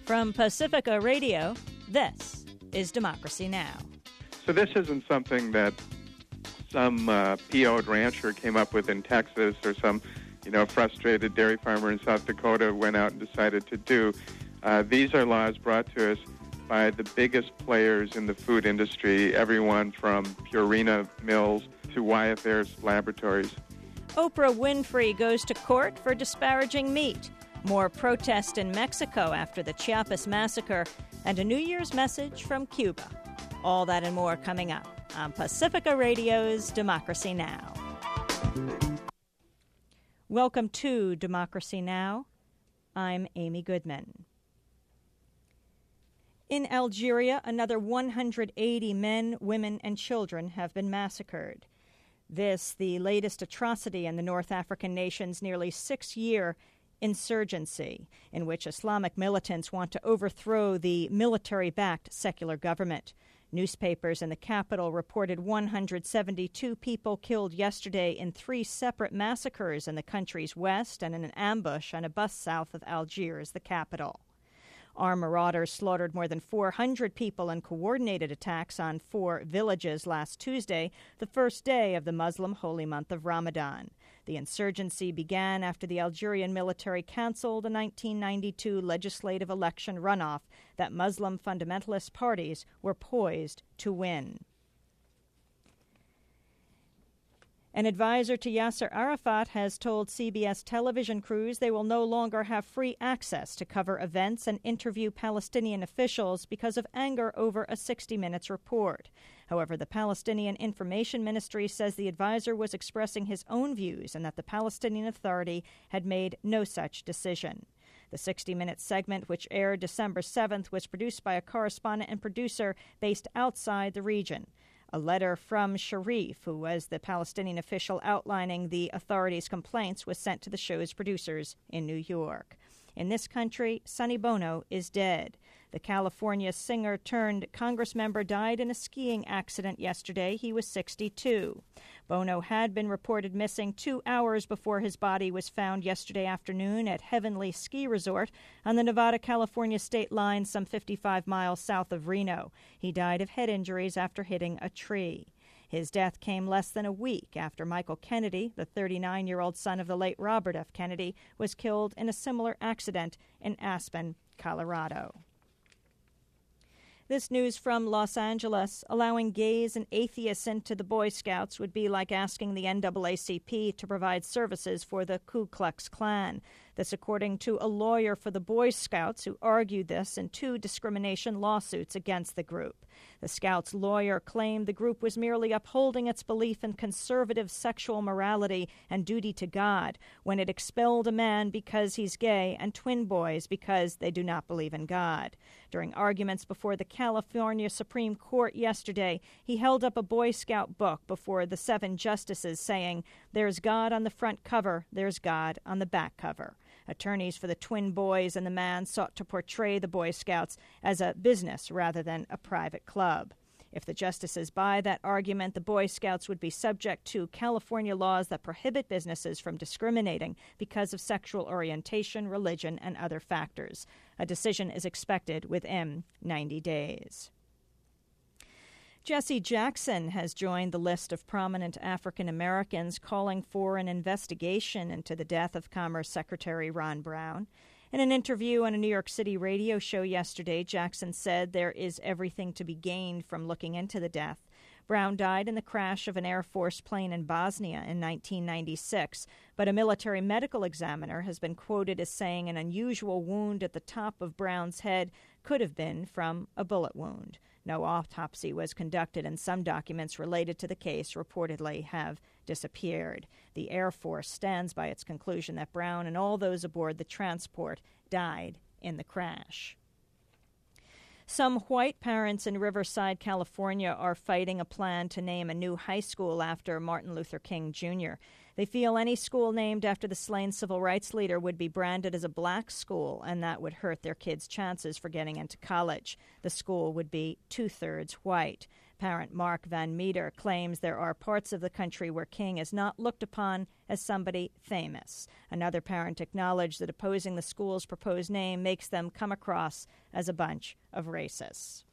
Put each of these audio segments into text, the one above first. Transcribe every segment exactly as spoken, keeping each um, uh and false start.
From Pacifica Radio, this is Democracy Now! So this isn't something that some uh, P O'd rancher came up with in Texas or some, you know, frustrated dairy farmer in South Dakota went out and decided to do. Uh, these are laws brought to us by the biggest players in the food industry, everyone from Purina Mills to Wyeth Ayres Laboratories. Oprah Winfrey goes to court for disparaging meat. More protest in Mexico after the Chiapas massacre, and a New Year's message from Cuba. All that and more coming up on Pacifica Radio's Democracy Now! Welcome to Democracy Now! I'm Amy Goodman. In Algeria, another one hundred eighty men, women, and children have been massacred. This, the latest atrocity in the North African nation's nearly six-year insurgency, in which Islamic militants want to overthrow the military-backed secular government. Newspapers in the capital reported one hundred seventy-two people killed yesterday in three separate massacres in the country's west and in an ambush on a bus south of Algiers, the capital. Armed marauders slaughtered more than four hundred people in coordinated attacks on four villages last Tuesday, the first day of the Muslim holy month of Ramadan. The insurgency began after the Algerian military canceled a nineteen ninety-two legislative election runoff that Muslim fundamentalist parties were poised to win. An advisor to Yasser Arafat has told C B S television crews they will no longer have free access to cover events and interview Palestinian officials because of anger over a sixty minutes report. However, the Palestinian Information Ministry says the advisor was expressing his own views and that the Palestinian Authority had made no such decision. The sixty minute segment, which aired December seventh, was produced by a correspondent and producer based outside the region. A letter from Sharif, who was the Palestinian official outlining the authorities' complaints, was sent to the show's producers in New York. In this country, Sonny Bono is dead. The California singer-turned-Congress member died in a skiing accident yesterday. He was sixty-two. Bono had been reported missing two hours before his body was found yesterday afternoon at Heavenly Ski Resort on the Nevada-California state line some fifty-five miles south of Reno. He died of head injuries after hitting a tree. His death came less than a week after Michael Kennedy, the thirty-nine-year-old son of the late Robert F. Kennedy, was killed in a similar accident in Aspen, Colorado. This news from Los Angeles: allowing gays and atheists into the Boy Scouts would be like asking the N double A C P to provide services for the Ku Klux Klan. This according to a lawyer for the Boy Scouts who argued this in two discrimination lawsuits against the group. The Scouts' lawyer claimed the group was merely upholding its belief in conservative sexual morality and duty to God when it expelled a man because he's gay and twin boys because they do not believe in God. During arguments before the California Supreme Court yesterday, he held up a Boy Scout book before the seven justices saying, "There's God on the front cover, there's God on the back cover." Attorneys for the twin boys and the man sought to portray the Boy Scouts as a business rather than a private club. If the justices buy that argument, the Boy Scouts would be subject to California laws that prohibit businesses from discriminating because of sexual orientation, religion, and other factors. A decision is expected within ninety days. Jesse Jackson has joined the list of prominent African Americans calling for an investigation into the death of Commerce Secretary Ron Brown. In an interview on a New York City radio show yesterday, Jackson said there is everything to be gained from looking into the death. Brown died in the crash of an Air Force plane in Bosnia in nineteen ninety-six, but a military medical examiner has been quoted as saying an unusual wound at the top of Brown's head could have been from a bullet wound. No autopsy was conducted, and some documents related to the case reportedly have disappeared. The Air Force stands by its conclusion that Brown and all those aboard the transport died in the crash. Some white parents in Riverside, California, are fighting a plan to name a new high school after Martin Luther King Junior They feel any school named after the slain civil rights leader would be branded as a black school, and that would hurt their kids' chances for getting into college. The school would be two-thirds white. Parent Mark Van Meter claims there are parts of the country where King is not looked upon as somebody famous. Another parent acknowledged that opposing the school's proposed name makes them come across as a bunch of racists.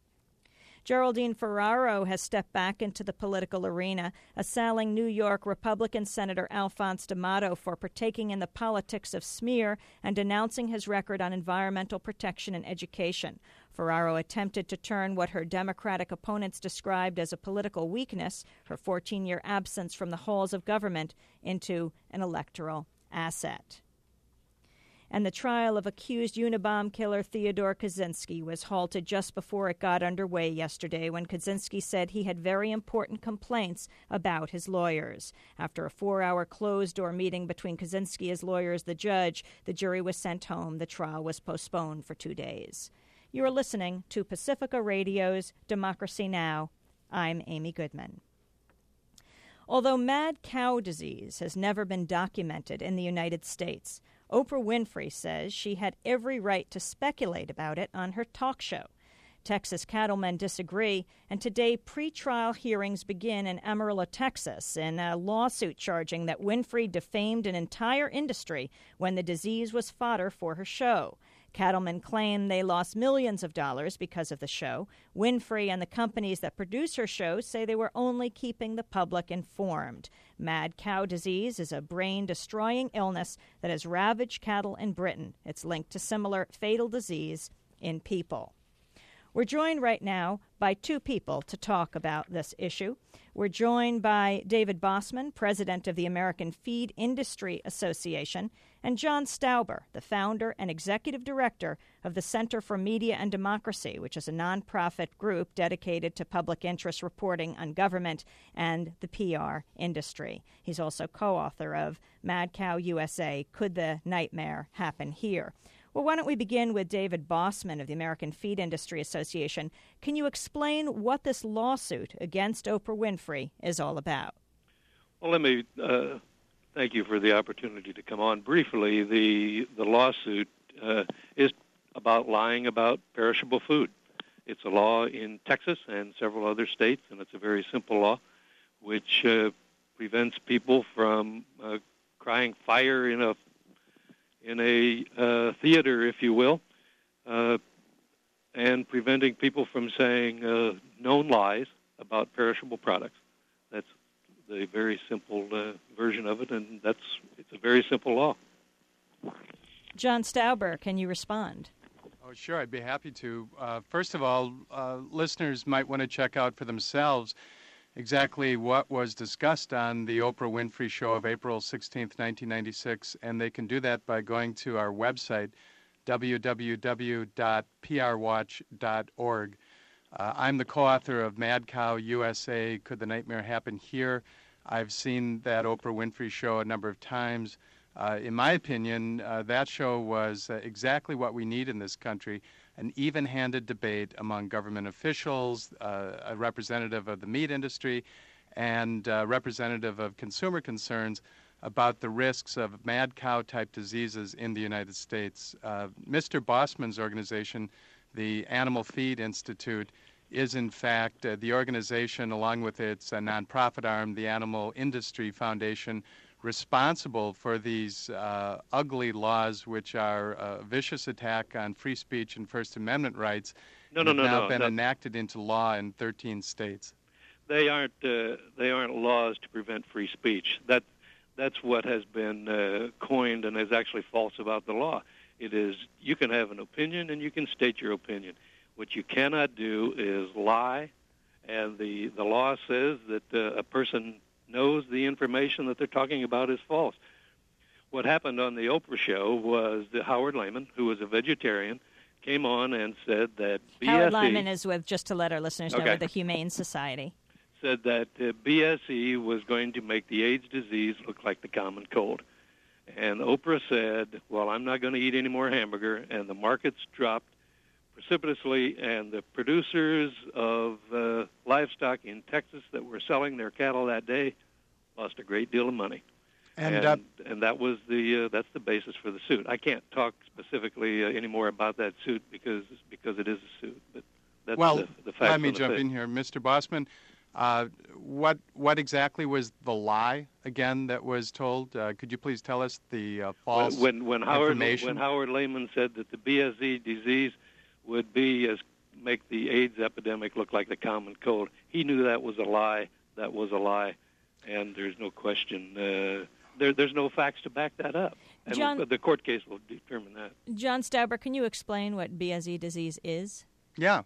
Geraldine Ferraro has stepped back into the political arena, assailing New York Republican Senator Alphonse D'Amato for partaking in the politics of smear and denouncing his record on environmental protection and education. Ferraro attempted to turn what her Democratic opponents described as a political weakness, her fourteen-year absence from the halls of government, into an electoral asset. And the trial of accused Unabomb killer Theodore Kaczynski was halted just before it got underway yesterday when Kaczynski said he had very important complaints about his lawyers. After a four-hour closed-door meeting between Kaczynski, his lawyers, the judge, the jury was sent home. The trial was postponed for two days. You are listening to Pacifica Radio's Democracy Now! I'm Amy Goodman. Although mad cow disease has never been documented in the United States, Oprah Winfrey says she had every right to speculate about it on her talk show. Texas cattlemen disagree, and today pretrial hearings begin in Amarillo, Texas, in a lawsuit charging that Winfrey defamed an entire industry when the disease was fodder for her show. Cattlemen claim they lost millions of dollars because of the show. Winfrey and the companies that produce her show say they were only keeping the public informed. Mad cow disease is a brain-destroying illness that has ravaged cattle in Britain. It's linked to similar fatal disease in people. We're joined right now by two people to talk about this issue. We're joined by David Bossman, president of the American Feed Industry Association, and John Stauber, the founder and executive director of the Center for Media and Democracy, which is a nonprofit group dedicated to public interest reporting on government and the P R industry. He's also co-author of Mad Cow U S A, Could the Nightmare Happen Here? Well, why don't we begin with David Bossman of the American Feed Industry Association. Can you explain what this lawsuit against Oprah Winfrey is all about? Well, let me uh, thank you for the opportunity to come on. Briefly, the, the lawsuit uh, is about lying about perishable food. It's a law in Texas and several other states, and it's a very simple law which uh, prevents people from uh, crying fire in a in a uh, theater, if you will, uh, and preventing people from saying uh, known lies about perishable products. That's the very simple uh, version of it, and that's it's a very simple law. John Stauber, can you respond? Oh, sure, I'd be happy to. Uh, first of all, uh, listeners might want to check out for themselves exactly what was discussed on the Oprah Winfrey Show of April sixteenth, nineteen ninety-six, and they can do that by going to our website, w w w dot p r watch dot org. Uh, I'm the co-author of Mad Cow U S A, Could the Nightmare Happen Here? I've seen that Oprah Winfrey Show a number of times. Uh, in my opinion, uh, that show was uh, exactly what we need in this country, an even-handed debate among government officials, uh, a representative of the meat industry, and a representative of consumer concerns about the risks of mad cow-type diseases in the United States. Uh, Mister Bossman's organization, the Animal Feed Institute, is in fact uh, the organization, along with its uh, nonprofit arm, the Animal Industry Foundation, responsible for these uh, ugly laws, which are a vicious attack on free speech and First Amendment rights, no, no, have no, now no, been no. enacted into law in thirteen states. They aren't uh, they aren't laws to prevent free speech. That that's what has been uh, coined and is actually false about the law. It is you can have an opinion and you can state your opinion. What you cannot do is lie, and the the law says that uh, a person knows the information that they're talking about is false. What happened on the Oprah Show was that Howard Lehman, who was a vegetarian, came on and said that B S E... Howard Lyman is with, just to let our listeners know, Okay. with the Humane Society. Said that uh, B S E was going to make the AIDS disease look like the common cold. And Oprah said, well, I'm not going to eat any more hamburger, and the markets dropped precipitously, and the producers of uh, livestock in Texas that were selling their cattle that day lost a great deal of money. And and, uh, and that was the uh, that's the basis for the suit. I can't talk specifically uh, any more about that suit because because it is a suit, but That's well, the, the fact let me on the jump thing. in here. Mister Bossman, uh, what what exactly was the lie, again, that was told? Uh, could you please tell us the uh, false when, when Howard information? when Howard Lehman said that the B S E disease would be as make the AIDS epidemic look like the common cold, he knew that was a lie. That was a lie, and there's no question. Uh, there, there's no facts to back that up, and John, the court case will determine that. John Stauber, can you explain what B S E disease is? Yeah.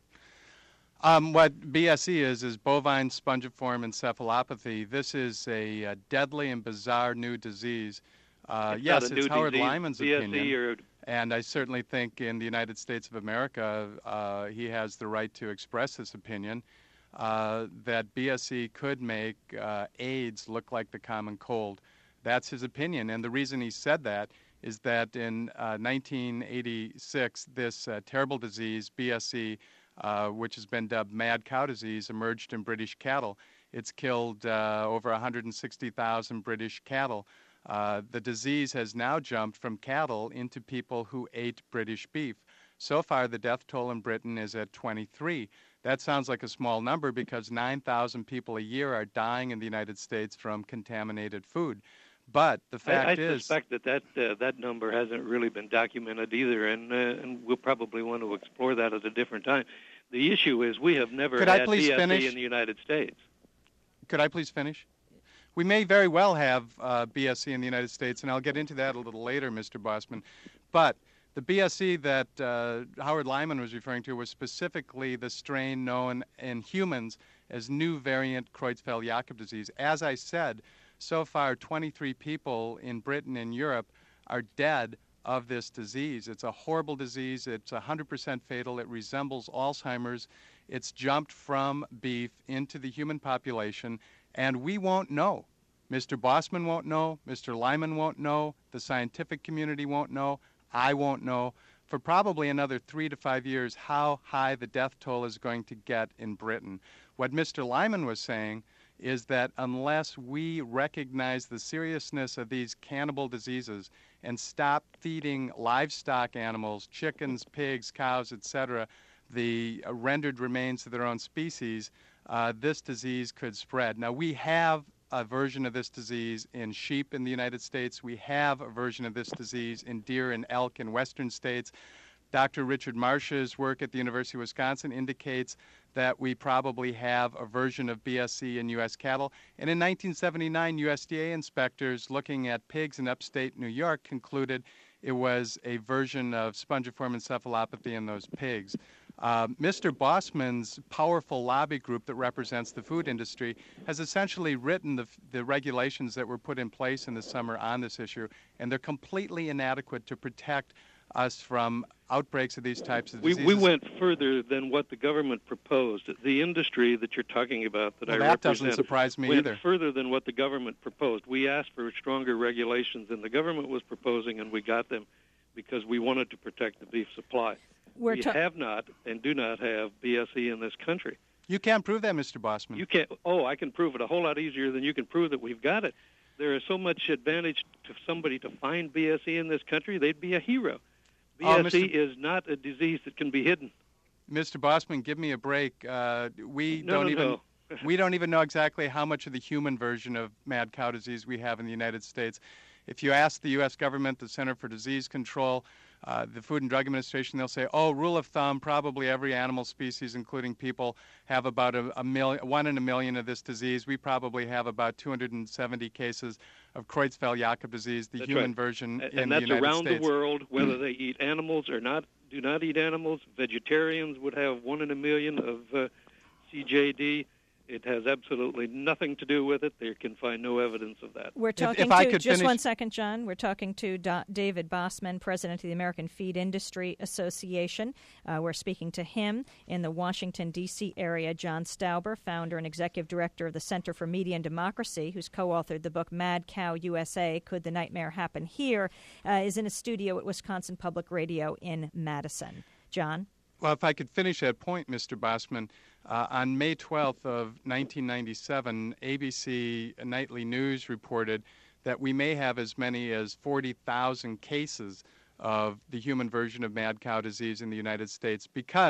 Um, what B S E is, is bovine spongiform encephalopathy. This is a, a deadly and bizarre new disease. Uh, it's yes, not a it's new Howard disease. Lyman's B S E opinion. or And I certainly think in the United States of America, uh, he has the right to express this opinion, uh, that B S E could make uh, AIDS look like the common cold. That's his opinion. And the reason he said that is that in uh, nineteen eighty-six, this uh, terrible disease, B S E, uh, which has been dubbed mad cow disease, emerged in British cattle. It's killed uh, over one hundred sixty thousand British cattle. Uh, the disease has now jumped from cattle into people who ate British beef. So far, the death toll in Britain is at twenty-three. That sounds like a small number because nine thousand people a year are dying in the United States from contaminated food. But the fact I, I is... suspect that that, uh, that number hasn't really been documented either, and, uh, and we'll probably want to explore that at a different time. The issue is we have never Could I had please B S E finish? in the United States. Could I please finish? We may very well have uh, B S E in the United States, and I'll get into that a little later, Mister Bossman. But the B S E that uh, Howard Lyman was referring to was specifically the strain known in humans as new variant Creutzfeldt-Jakob disease. As I said, so far twenty-three people in Britain and Europe are dead of this disease. It's a horrible disease. It's one hundred percent fatal. It resembles Alzheimer's. It's jumped from beef into the human population, and we won't know. Mister Bossman won't know. Mister Lyman won't know. The scientific community won't know. I won't know for probably another three to five years how high the death toll is going to get in Britain. What Mister Lyman was saying is that unless we recognize the seriousness of these cannibal diseases and stop feeding livestock animals, chickens, pigs, cows, et cetera, the uh, rendered remains of their own species, uh, this disease could spread. Now, we have a version of this disease in sheep in the United States. We have a version of this disease in deer and elk in western states. Doctor Richard Marsh's work at the University of Wisconsin indicates that we probably have a version of B S E in U S cattle. And in nineteen seventy-nine, U S D A inspectors looking at pigs in upstate New York concluded it was a version of spongiform encephalopathy in those pigs. Uh, Mister Bossman's powerful lobby group that represents the food industry has essentially written the, the regulations that were put in place in the summer on this issue, and they're completely inadequate to protect us from outbreaks of these types of We, diseases. we went further than what the government proposed. The industry that you're talking about that well, I that represent doesn't surprise me went either. further than what the government proposed. We asked for stronger regulations than the government was proposing, and we got them because we wanted to protect the beef supply. We're we ta- have not and do not have B S E in this country. You can't prove that, Mister Bossman. You can't. Oh, I can prove it a whole lot easier than you can prove that we've got it. There is so much advantage to somebody to find B S E in this country. They'd be a hero. B S E Oh, Mister is not a disease that can be hidden. Mister Bossman, give me a break. Uh, we No, don't no, even no. we don't even know exactly how much of the human version of mad cow disease we have in the United States. If you ask the U S government, the Center for Disease Control, uh, the Food and Drug Administration, they'll say, oh, rule of thumb, probably every animal species, including people, have about a, a million, one in a million of this disease. We probably have about two hundred seventy cases of Creutzfeldt-Jakob disease, the That's human right. version And, in and the that's United around States. the world, whether they eat animals or not, do not eat animals. Vegetarians would have one in a million of uh, C J D. It has absolutely nothing to do with it. They can find no evidence of that. We're talking if I to, could just finish- one second, John. We're talking to Do- David Bossman, president of the American Feed Industry Association. Uh, we're speaking to him in the Washington, D C area. John Stauber, founder and executive director of the Center for Media and Democracy, who's co-authored the book Mad Cow U S A, Could the Nightmare Happen Here, uh, is in a studio at Wisconsin Public Radio in Madison. John? Well, if I could finish that point, Mister Bossman, uh, on May twelfth of nineteen ninety-seven, A B C Nightly News reported that we may have as many as forty thousand cases of the human version of mad cow disease in the United States because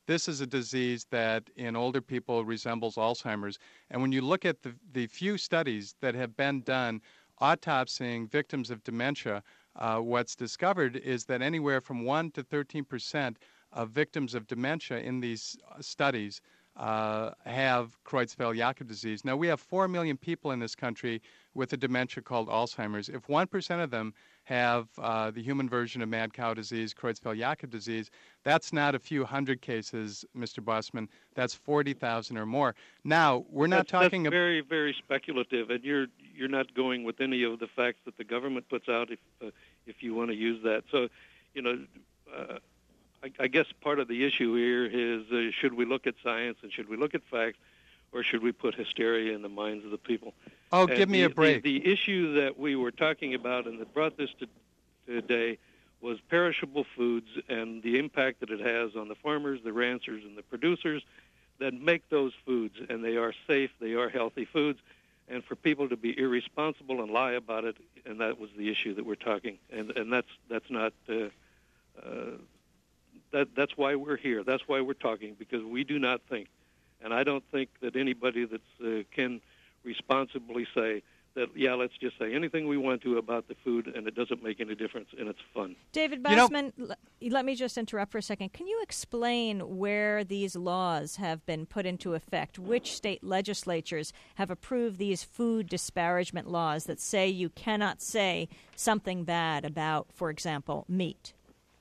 this is a disease that in older people resembles Alzheimer's. And when you look at the, the few studies that have been done autopsying victims of dementia, uh, what's discovered is that anywhere from one to thirteen percent of victims of dementia in these studies uh, have Creutzfeldt-Jakob disease. Now, we have four million people in this country with a dementia called Alzheimer's. If one percent of them have uh, the human version of mad cow disease, Creutzfeldt-Jakob disease, that's not a few hundred cases, Mister Bossman. That's forty thousand or more. Now, we're not that's, talking about... That's very, very speculative, and you're you're not going with any of the facts that the government puts out if, uh, if you want to use that. So, you know, uh, I, I guess part of the issue here is uh, should we look at science and should we look at facts, or should we put hysteria in the minds of the people? Oh, and give me the, a break. The, the issue that we were talking about and that brought this to today was perishable foods and the impact that it has on the farmers, the ranchers, and the producers that make those foods. And they are safe, they are healthy foods. And for people to be irresponsible and lie about it, and that was the issue that we're talking. And and that's that's not uh, uh, that that's why we're here. That's why we're talking, because we do not think, and I don't think that anybody that's uh, can responsibly say that, yeah, let's just say anything we want to about the food, and it doesn't make any difference, and it's fun. David Bossman, you know, l- let me just interrupt for a second. Can you explain where these laws have been put into effect? Which state legislatures have approved these food disparagement laws that say you cannot say something bad about, for example, meat?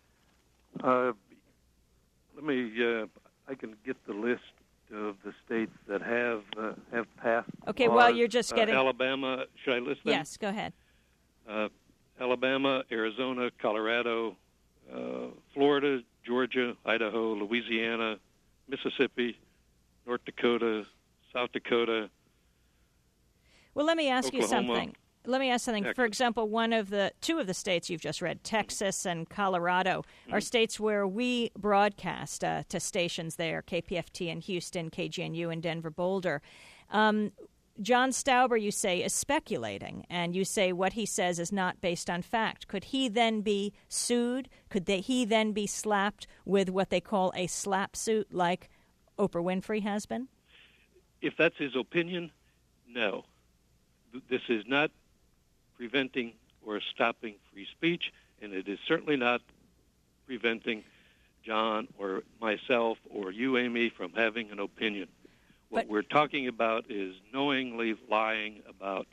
Uh, let me, uh, I can get the list of the states that have uh, have passed. Okay, laws. well, you're just getting... Uh, Alabama, should I list them? Yes, go ahead. Uh, Alabama, Arizona, Colorado, uh, Florida, Georgia, Idaho, Louisiana, Mississippi, North Dakota, South Dakota. Well, let me ask Oklahoma. you something. Let me ask something. Texas. For example, one of the two of the states you've just read, Texas and Colorado, mm-hmm. are states where we broadcast uh, to stations there, K P F T in Houston, K G N U in Denver, Boulder. Um, John Stauber, you say, is speculating, and you say what he says is not based on fact. Could he then be sued? Could they, he then be slapped with what they call a slap suit like Oprah Winfrey has been? If that's his opinion, no. This is not preventing or stopping free speech, and it is certainly not preventing John or myself or you, Amy, from having an opinion. What but, we're talking about is knowingly lying about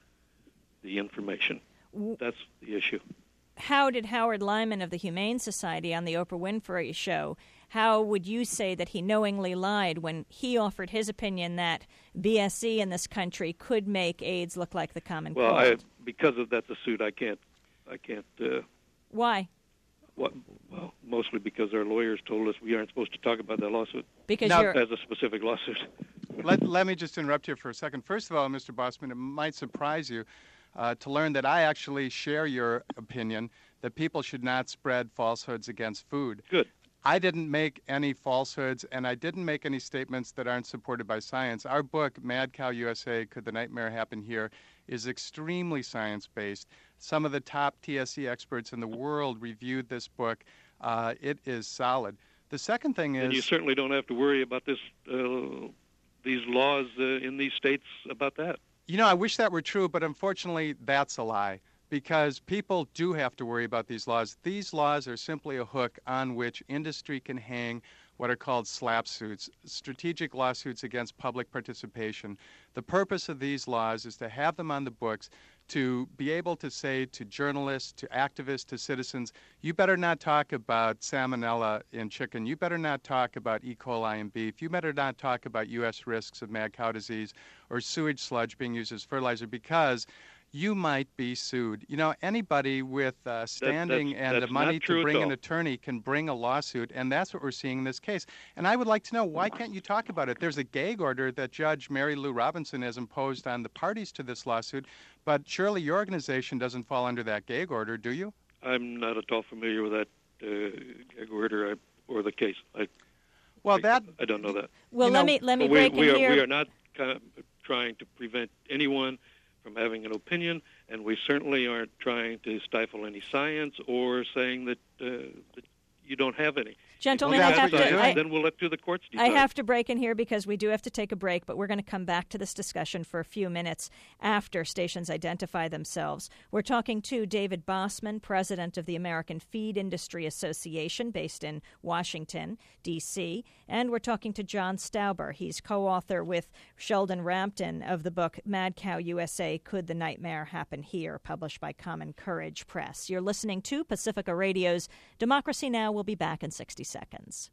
the information. That's the issue. How did Howard Lyman of the Humane Society on the Oprah Winfrey Show, how would you say that he knowingly lied when he offered his opinion that B S E in this country could make AIDS look like the common well, cold? Well, because of that's a suit, I can't. I can't. Uh, Why? What? Well, mostly because our lawyers told us we aren't supposed to talk about that lawsuit. Because now, you're as a specific lawsuit. let Let me just interrupt you for a second. First of all, Mister Bossman, it might surprise you uh, to learn that I actually share your opinion that people should not spread falsehoods against food. Good. I didn't make any falsehoods, and I didn't make any statements that aren't supported by science. Our book, Mad Cow U S A, Could the Nightmare Happen Here?, is extremely science-based. Some of the top T S E experts in the world reviewed this book. Uh, it is solid. The second thing is... And you certainly don't have to worry about this, uh, these laws uh, in these states about that. You know, I wish that were true, but unfortunately, that's a lie. Because people do have to worry about these laws. These laws are simply a hook on which industry can hang what are called slap suits, strategic lawsuits against public participation. The purpose of these laws is to have them on the books to be able to say to journalists, to activists, to citizens, you better not talk about salmonella in chicken. You better not talk about E. coli in beef. You better not talk about U S risks of mad cow disease or sewage sludge being used as fertilizer, because you might be sued. You know, anybody with uh, standing that, that's, and that's the money to bring an all. attorney can bring a lawsuit, and that's what we're seeing in this case. And I would like to know, why can't you talk about it? There's a gag order that Judge Mary Lou Robinson has imposed on the parties to this lawsuit, but surely your organization doesn't fall under that gag order, do you? I'm not at all familiar with that uh, gag order or the case. I, well, I, that I don't know that. Well, you let know, me let me we, break we in are, here. We are not kind of trying to prevent anyone from having an opinion, and we certainly aren't trying to stifle any science or saying that, uh, that you don't have any. Gentlemen, If I you have decide, to. I, then we'll let to the courts decide. I have to break in here because we do have to take a break, but we're going to come back to this discussion for a few minutes after stations identify themselves. We're talking to David Bosman, president of the American Feed Industry Association, based in Washington, D C, and we're talking to John Stauber. He's co-author with Sheldon Rampton of the book Mad Cow U S A, Could the Nightmare Happen Here?, published by Common Courage Press. You're listening to Pacifica Radio's Democracy Now! We'll be back in sixty seconds.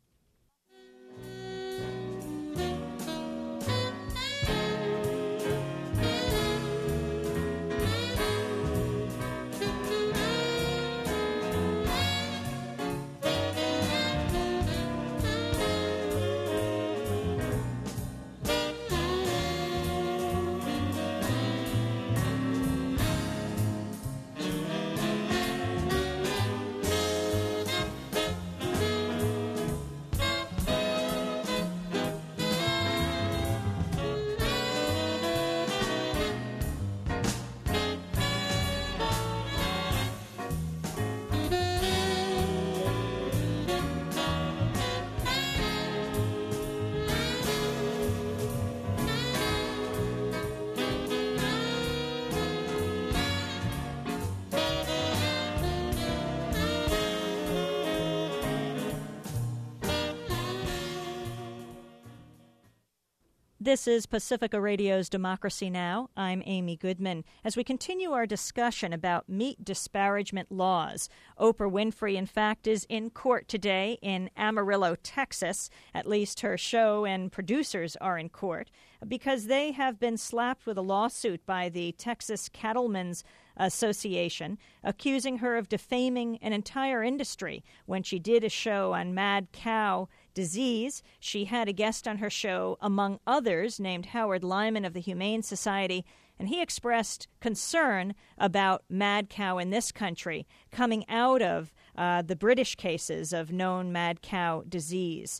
This is Pacifica Radio's Democracy Now! I'm Amy Goodman. As we continue our discussion about meat disparagement laws, Oprah Winfrey, in fact, is in court today in Amarillo, Texas. At least her show and producers are in court because they have been slapped with a lawsuit by the Texas Cattlemen's Association, accusing her of defaming an entire industry when she did a show on mad cow disease. She had a guest on her show, among others, named Howard Lyman of the Humane Society, and he expressed concern about mad cow in this country coming out of uh, the British cases of known mad cow disease.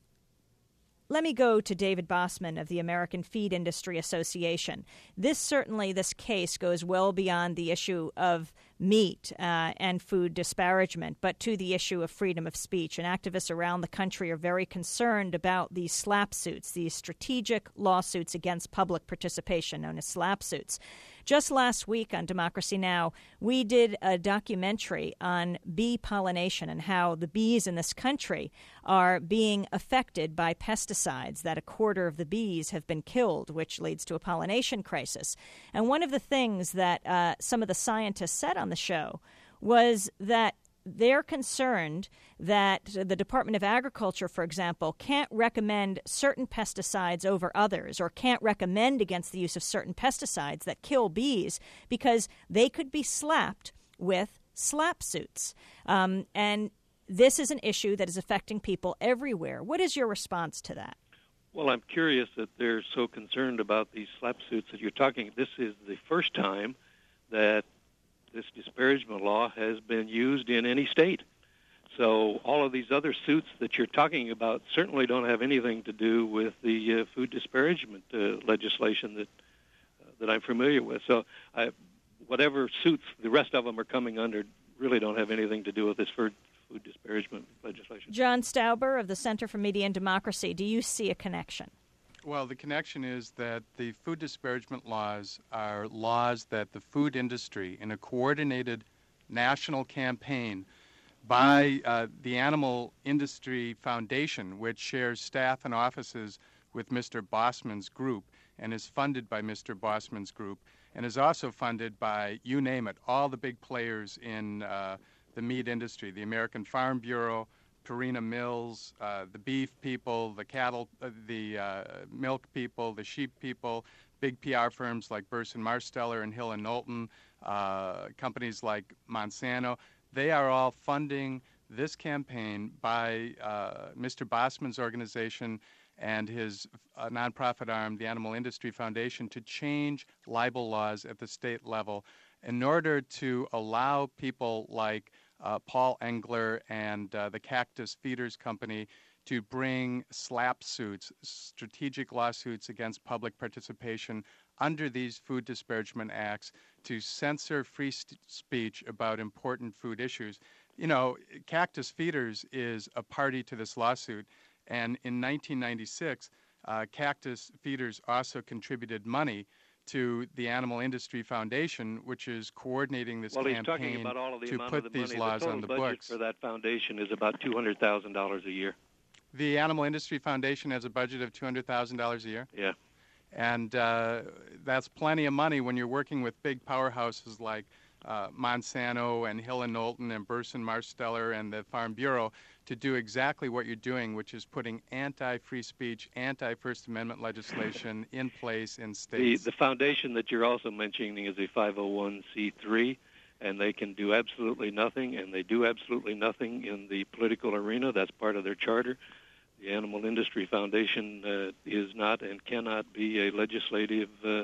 Let me go to David Bosman of the American Feed Industry Association. This certainly, this case goes well beyond the issue of meat uh, and food disparagement, but to the issue of freedom of speech. And activists around the country are very concerned about these SLAPP suits, these strategic lawsuits against public participation, known as SLAPP suits. Just last week on Democracy Now!, we did a documentary on bee pollination and how the bees in this country are being affected by pesticides, that a quarter of the bees have been killed, which leads to a pollination crisis. And one of the things that uh, some of the scientists said on the show was that they're concerned that the Department of Agriculture, for example, can't recommend certain pesticides over others or can't recommend against the use of certain pesticides that kill bees because they could be slapped with SLAPP suits. Um, and this is an issue that is affecting people everywhere. What is your response to that? Well, I'm curious that they're so concerned about these SLAPP suits that you're talking. This is the first time that this disparagement law has been used in any state. So all of these other suits that you're talking about certainly don't have anything to do with the uh, food disparagement uh, legislation that uh, that I'm familiar with. So I, whatever suits the rest of them are coming under really don't have anything to do with this food, food disparagement legislation. John Stauber of the Center for Media and Democracy, do you see a connection? Well, the connection is that the food disparagement laws are laws that the food industry, in a coordinated national campaign by uh, the Animal Industry Foundation, which shares staff and offices with Mister Bosman's group and is funded by Mister Bosman's group and is also funded by, you name it, all the big players in uh, the meat industry, the American Farm Bureau, Purina Mills, uh, the beef people, the cattle, uh, the uh, milk people, the sheep people, big P R firms like Burson Marsteller and Hill and Knowlton, uh, companies like Monsanto. They are all funding this campaign by uh, Mister Bosman's organization and his uh, nonprofit arm, the Animal Industry Foundation, to change libel laws at the state level in order to allow people like Uh, Paul Engler and uh, the Cactus Feeders Company to bring SLAPP suits, strategic lawsuits against public participation under these food disparagement acts to censor free st- speech about important food issues. you know, Cactus Feeders is a party to this lawsuit, and in nineteen ninety-six, uh, Cactus Feeders also contributed money to the Animal Industry Foundation, which is coordinating this well, he's campaign talking about all of the to amount put of the these money. laws the total on the budget books. for that foundation is about two hundred thousand dollars a year. The Animal Industry Foundation has a budget of two hundred thousand dollars a year? Yeah. And uh, that's plenty of money when you're working with big powerhouses like uh, Monsanto and Hill and Knowlton and Burson Marsteller and the Farm Bureau to do exactly what you're doing, which is putting anti-free speech, anti-First Amendment legislation in place in The, states. the foundation that you're also mentioning is a five oh one c three, and they can do absolutely nothing, and they do absolutely nothing in the political arena. That's part of their charter. The Animal Industry Foundation uh, is not and cannot be a legislative uh,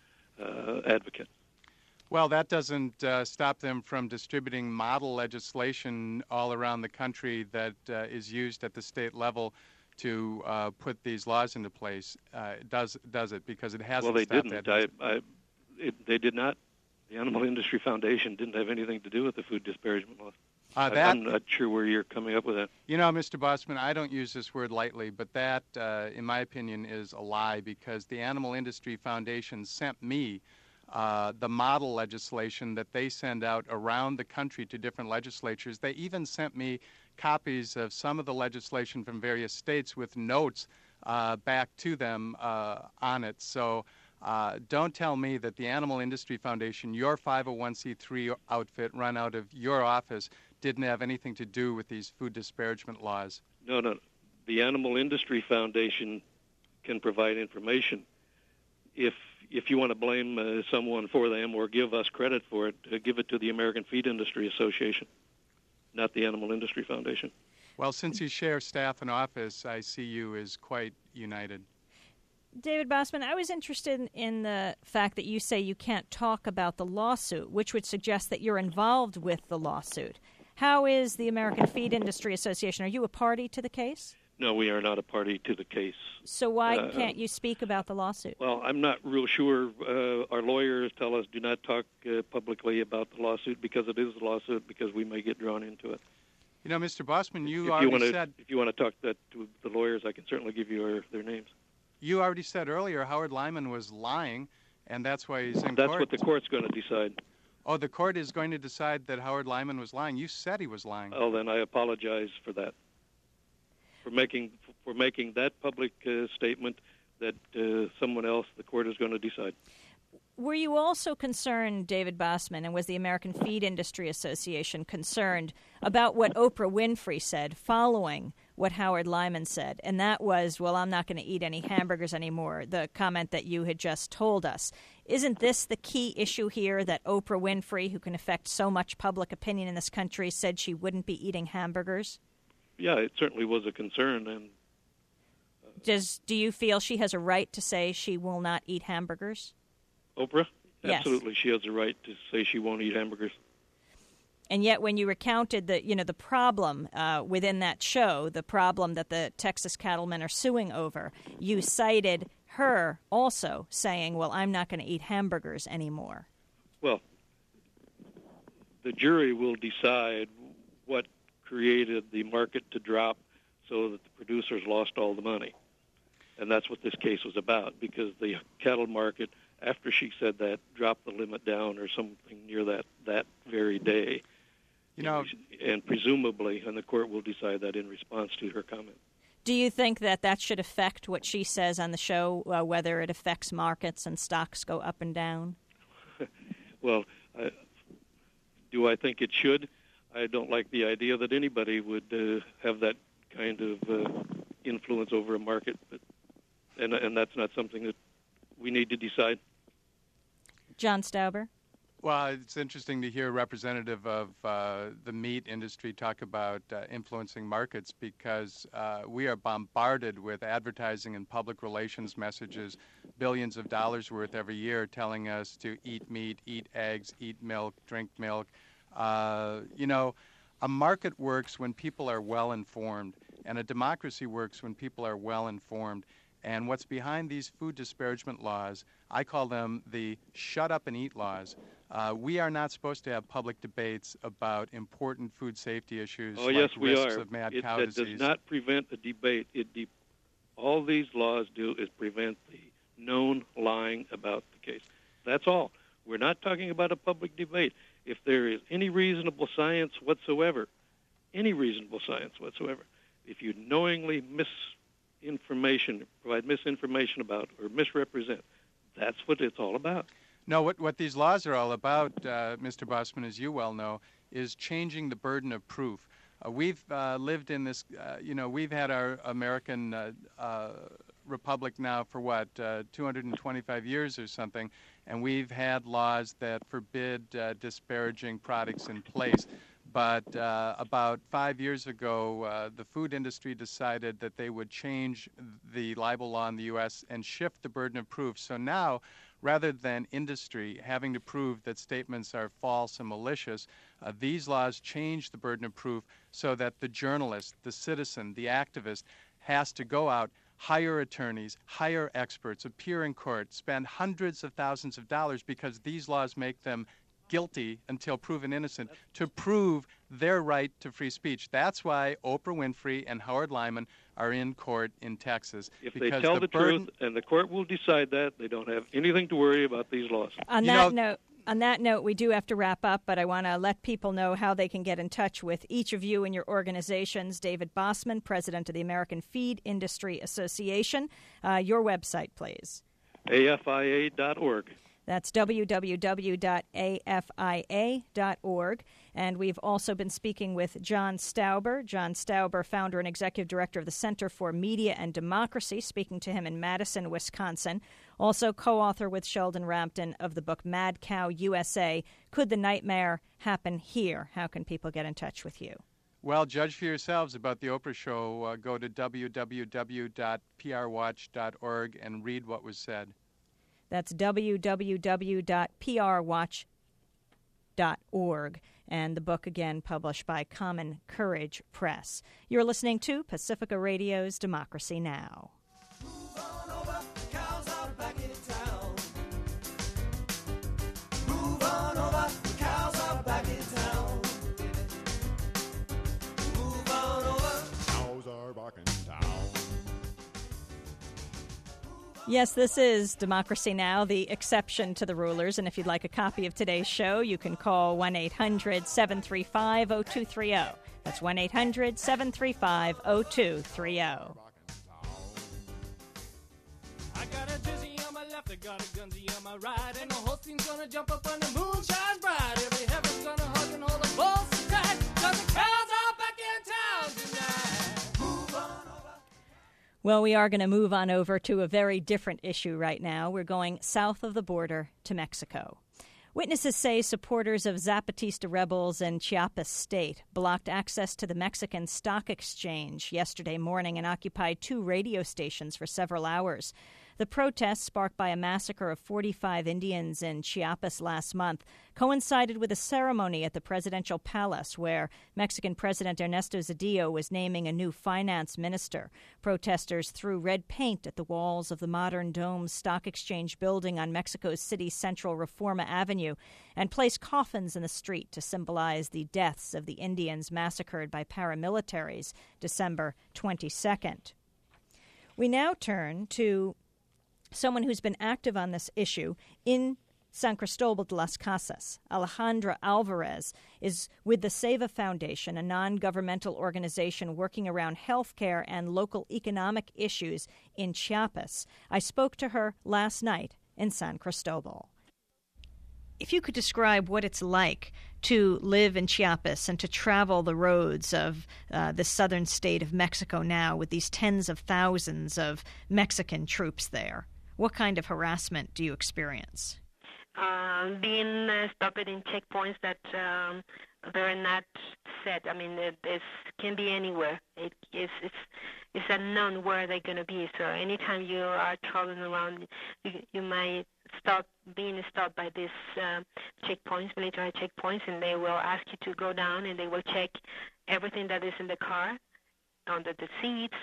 uh, advocate. Well, that doesn't uh, stop them from distributing model legislation all around the country that uh, is used at the state level to uh, put these laws into place. Uh, does does it? Because it hasn't Well, they stopped didn't. that. I, I, it, they did not. The Animal Industry Foundation didn't have anything to do with the food disparagement laws. Uh, that, I'm not sure where you're coming up with that. You know, Mister Bossman, I don't use this word lightly, but that, uh, in my opinion, is a lie because the Animal Industry Foundation sent me uh, the model legislation that they send out around the country to different legislatures. They even sent me copies of some of the legislation from various states with notes uh, back to them uh, on it. So uh, don't tell me that the Animal Industry Foundation, your five oh one c three outfit run out of your office, didn't have anything to do with these food disparagement laws. No, no. The Animal Industry Foundation can provide information. If if you want to blame uh, someone for them or give us credit for it, uh, give it to the American Feed Industry Association, not the Animal Industry Foundation. Well, since you share staff and office, I see you as quite united. David Bossman, I was interested in the fact that you say you can't talk about the lawsuit, which would suggest that you're involved with the lawsuit. How is the American Feed Industry Association? Are you a party to the case? No, we are not a party to the case. So why Uh, can't you speak about the lawsuit? Well, I'm not real sure. Uh, our lawyers tell us do not talk uh, publicly about the lawsuit because it is a lawsuit, because we may get drawn into it. You know, Mister Bossman, you if already you wanna, said... If you want to talk that to the lawyers, I can certainly give you our, their names. You already said earlier Howard Lyman was lying, and that's why he's in That's court. what the court's going to decide. Oh, the court is going to decide that Howard Lyman was lying. You said he was lying. Oh, then I apologize for that, for making for making that public uh, statement that uh, someone else, the court, is going to decide. Were you also concerned, David Bossman, and was the American Feed Industry Association concerned about what Oprah Winfrey said following what Howard Lyman said? And that was, well, I'm not going to eat any hamburgers anymore, the comment that you had just told us. Isn't this the key issue here, that Oprah Winfrey, who can affect so much public opinion in this country, said she wouldn't be eating hamburgers? Yeah, it certainly was a concern. And uh, Does do you feel she has a right to say she will not eat hamburgers? Oprah? Yes. Absolutely, she has a right to say she won't eat hamburgers. And yet, when you recounted the, you know, the problem uh, within that show, the problem that the Texas cattlemen are suing over, you cited her also saying, "Well, I'm not going to eat hamburgers anymore." Well, the jury will decide what created the market to drop so that the producers lost all the money, and that's what this case was about. Because the cattle market, after she said that, dropped the limit down or something near that that very day. You know, and presumably, and the court will decide that in response to her comment. Do you think that that should affect what she says on the show, uh, whether it affects markets and stocks go up and down? Well, I, do I think it should? I don't like the idea that anybody would uh, have that kind of uh, influence over a market, but, and and that's not something that we need to decide. John Stauber? Well, it's interesting to hear a representative of uh, the meat industry talk about uh, influencing markets, because uh, we are bombarded with advertising and public relations messages, billions of dollars worth every year, telling us to eat meat, eat eggs, eat milk, drink milk. Uh, you know, a market works when people are well informed, and a democracy works when people are well informed. And what's behind these food disparagement laws, I call them the shut up and eat laws. Uh, we are not supposed to have public debates about important food safety issues oh, like yes, we risks are. of mad it, cow that disease. does not prevent a debate. It de- all these laws do is prevent the known lying about the case. That's all. We're not talking about a public debate. If there is any reasonable science whatsoever, any reasonable science whatsoever, if you knowingly misinformation, provide misinformation about or misrepresent, that's what it's all about. No, what, what these laws are all about, uh, Mister Bossman, as you well know, is changing the burden of proof. Uh, we've uh, lived in this, uh, you know, we've had our American uh, uh, republic now for what, uh, two hundred twenty-five years or something, and we've had laws that forbid uh, disparaging products in place. But uh, about five years ago, uh, the food industry decided that they would change the libel law in the U S and shift the burden of proof. So now, rather than industry having to prove that statements are false and malicious, uh, these laws change the burden of proof so that the journalist, the citizen, the activist has to go out, hire attorneys, hire experts, appear in court, spend hundreds of thousands of dollars because these laws make them guilty until proven innocent to prove their right to free speech. That's why Oprah Winfrey and Howard Lyman are in court in Texas. If they tell the, the burden... truth and the court will decide that, they don't have anything to worry about these laws. On you that know, note, on that note, we do have to wrap up, but I want to let people know how they can get in touch with each of you and your organizations. David Bossman, president of the American Feed Industry Association. Uh, your website, please. A F I A dot org. That's w w w dot a f i a dot org. And we've also been speaking with John Stauber. John Stauber, founder and executive director of the Center for Media and Democracy, speaking to him in Madison, Wisconsin. Also co-author with Sheldon Rampton of the book Mad Cow U S A, Could the Nightmare Happen Here? How can people get in touch with you? Well, judge for yourselves about the Oprah Show. Uh, go to w w w dot p r watch dot org and read what was said. That's w w w dot p r watch dot org. And the book, again, published by Common Courage Press. You're listening to Pacifica Radio's Democracy Now! Move on over, the cows are back in town. Move on over, the cows are back in town. Move on over, cows are back in town. Yes, this is Democracy Now!, the exception to the rulers. And if you'd like a copy of today's show, you can call one eight hundred seven three five oh two three oh. That's one eight hundred seven three five oh two three oh. I got a jersey on my left, I got a gunzy on my right, and the whole team's gonna jump up when the moon shines bright. Every heaven's gonna hug and hold the balls tight, 'cause the cows are back in town tonight. Move on over. Well, we are going to move on over to a very different issue right now. We're going south of the border to Mexico. Witnesses say supporters of Zapatista rebels in Chiapas State blocked access to the Mexican Stock Exchange yesterday morning and occupied two radio stations for several hours. The protests, sparked by a massacre of forty-five Indians in Chiapas last month, coincided with a ceremony at the presidential palace where Mexican President Ernesto Zedillo was naming a new finance minister. Protesters threw red paint at the walls of the modern dome stock exchange building on Mexico's city's central Reforma Avenue and placed coffins in the street to symbolize the deaths of the Indians massacred by paramilitaries December twenty-second. We now turn to someone who's been active on this issue in San Cristobal de las Casas. Alejandra Alvarez is with the Seva Foundation, a non-governmental organization working around health care and local economic issues in Chiapas. I spoke to her last night in San Cristobal. If you could describe what it's like to live in Chiapas and to travel the roads of uh, the southern state of Mexico now with these tens of thousands of Mexican troops there, what kind of harassment do you experience? Uh, being uh, stopped in checkpoints that um, they're not set. I mean, it is, can be anywhere. It is it's it's unknown where they're going to be. So anytime you are traveling around, you, you might stop being stopped by these uh, checkpoints, military checkpoints, and they will ask you to go down and they will check everything that is in the car, under the seats,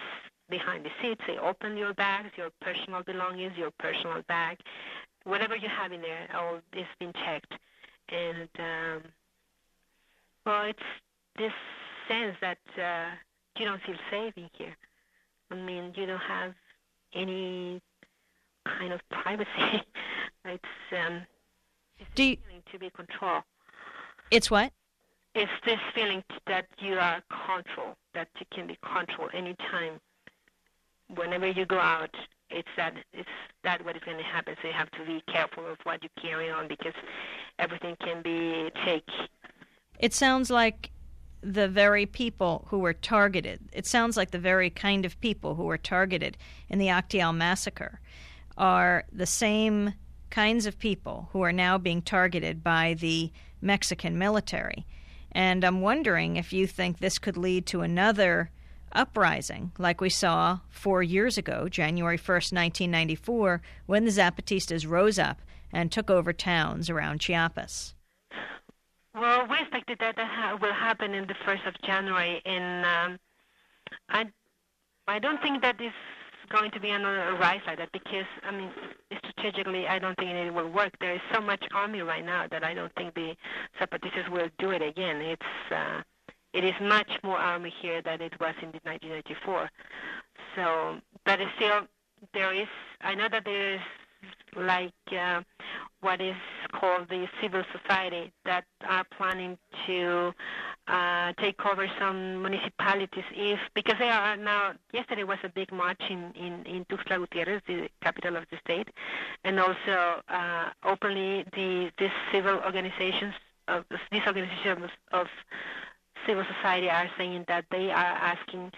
behind the seats. They open your bags, your personal belongings, your personal bag, whatever you have in there, all is been checked. And, um, well, it's this sense that uh, you don't feel safe in here. I mean, you don't have any kind of privacy. it's um, it's Do you, feeling to be controlled. it's what? It's this feeling that you are controlled, that you can be controlled anytime. Whenever you go out, it's that it's that what is going to happen. So you have to be careful of what you carry on because everything can be taken. It sounds like the very people who were targeted. It sounds like the very kind of people who were targeted in the Acteal massacre are the same kinds of people who are now being targeted by the Mexican military. And I'm wondering if you think this could lead to another uprising like we saw four years ago, January first, nineteen ninety-four, when the Zapatistas rose up and took over towns around Chiapas. Well, we expected that that ha- will happen in the first of January, and um, I, I don't think that is going to be another rise like that because, I mean, strategically, I don't think it will work. There is so much army right now that I don't think the Zapatistas will do it again. It's uh, it is much more army here than it was in nineteen ninety-four. So, but still, there is. I know that there is like uh, what is called the civil society that are planning to uh, take over some municipalities if because they are now yesterday was a big march in, in, in Tuxtla Gutierrez, the capital of the state, and also uh, openly the these civil organizations of these organizations of civil society are saying that they are asking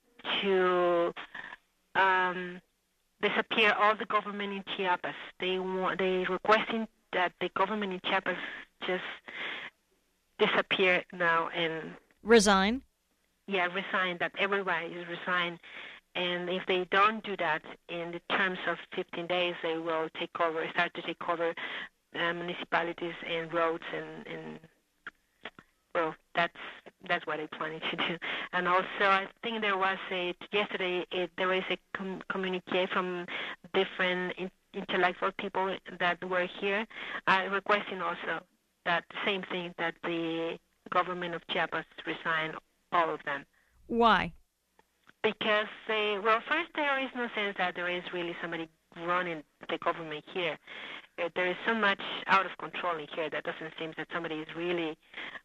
to um, disappear all the government in Chiapas. They want, they requesting that the government in Chiapas just disappear now and Resign? yeah, resign. That everybody is resign, and if they don't do that in the terms of fifteen days, they will take over, start to take over uh, municipalities and roads and and well, that's that's what they're planning to do. And also, I think there was a yesterday. It, there was a com- communique from different in, intellectual people that were here, uh, requesting also that same thing that the government of Chiapas resign all of them. Why? Because they well, first there is no sense that there is really somebody running the government here. Uh, there is so much out of control in here that doesn't seem that somebody is really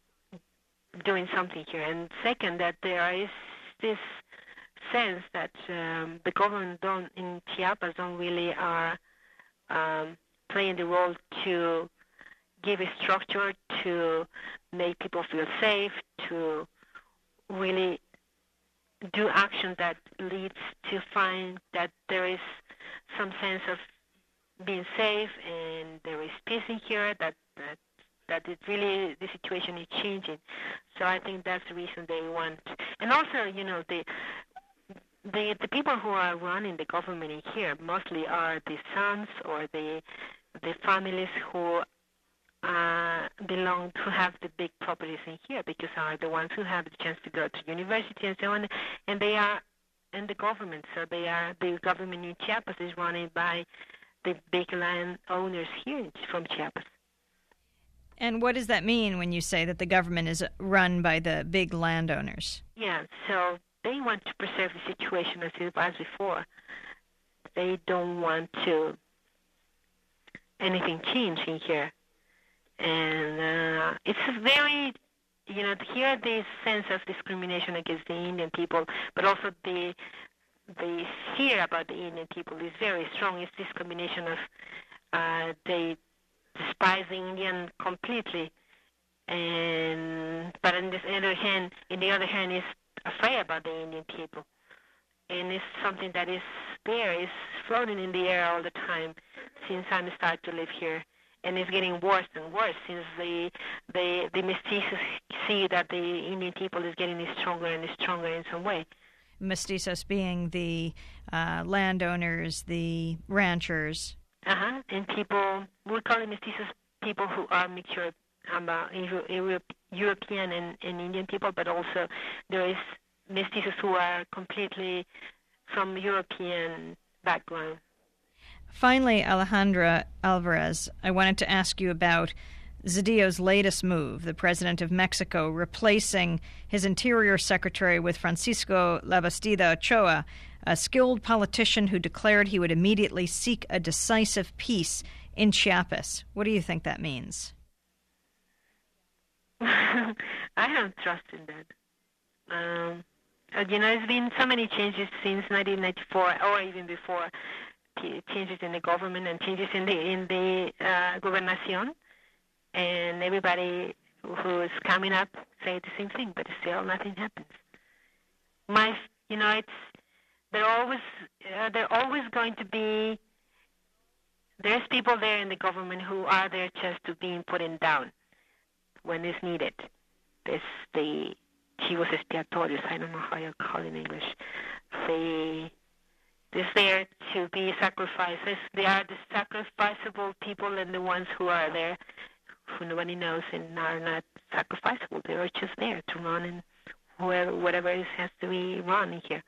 doing something here. And second, that there is this sense that um, the government don't in Chiapas don't really are um, playing the role to give a structure to make people feel safe, to really do action that leads to find that there is some sense of being safe and there is peace in here, that that that it really, the situation is changing. So I think that's the reason they want. And also, you know, the the the people who are running the government in here mostly are the sons or the the families who uh, belong to have the big properties in here because are the ones who have the chance to go to university and so on. And they are in the government. So they are, the government in Chiapas is running by the big land owners here from Chiapas. And what does that mean when you say that the government is run by the big landowners? Yeah, so they want to preserve the situation as it was before. They don't want to anything change in here. And uh, it's a very, you know, here this sense of discrimination against the Indian people, but also the the fear about the Indian people is very strong. It's this combination of uh, they despise the Indian completely, and but on this other hand, in the other hand, is afraid about the Indian people, and it's something that is there, is floating in the air all the time since I started to live here, and it's getting worse and worse since the the the mestizos see that the Indian people is getting stronger and stronger in some way. Mestizos being the uh, landowners, the ranchers. Uh-huh. And people, we call them mestizos people who are mixture um, uh, Euro- European and, and Indian people, but also there is mestizos who are completely from European background. Finally, Alejandra Alvarez, I wanted to ask you about Zedillo's latest move, the president of Mexico replacing his interior secretary with Francisco Labastida Ochoa, a skilled politician who declared he would immediately seek a decisive peace in Chiapas. What do you think that means? I don't trust in that. Um, you know, there's been so many changes since nineteen ninety-four, or even before, changes in the government and changes in the in the uh, gobernación, and everybody who's coming up say the same thing, but still nothing happens. My, you know, it's they're always uh, they're always going to be. There's people there in the government who are there just to being put in down when it's needed. This the chivos expiatorios. I don't know how you call it in English. The They're there to be sacrificed. They are the sacrificable people, and the ones who are there, who nobody knows and are not sacrificable. They are just there to run and whoever, whatever it has to be run here.